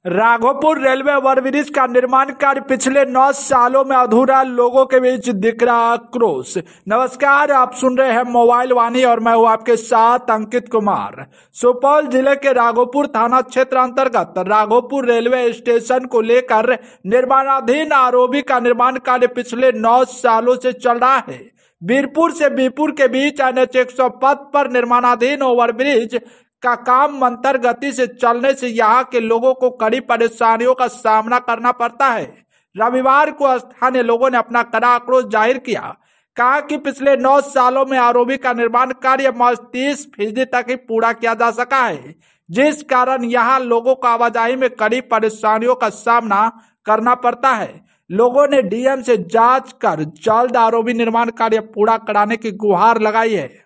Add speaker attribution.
Speaker 1: Raghopur railway overbridge का निर्माण कार्य पिछले 9 सालों में अधूरा, लोगों के बीच दिख रहा आक्रोश। नमस्कार, आप सुन रहे हैं मोबाइल वाणी और मैं हूं आपके साथ अंकित कुमार। सुपौल जिले के राघोपुर थाना क्षेत्र अंतर्गत राघोपुर रेलवे स्टेशन को लेकर निर्माणाधीन आरओबी का निर्माण कार्य पिछले 9 सालों से चल रहा है। बीरपुर से बीपुर के बीच NH 105 पर निर्माणाधीन ओवरब्रिज का काम मंथर गति से चलने से यहाँ के लोगों को कड़ी परेशानियों का सामना करना पड़ता है। रविवार को स्थानीय लोगों ने अपना कड़ा आक्रोश जाहिर किया। कहा कि पिछले 9 सालों में आरओबी का निर्माण कार्य 30% तक ही पूरा किया जा सका है, जिस कारण यहाँ लोगों को आवाजाही में कड़ी परेशानियों का सामना करना पड़ता है। लोगों ने डीएम से जांच कर जल्द आरओबी निर्माण कार्य पूरा कराने की गुहार लगाई है।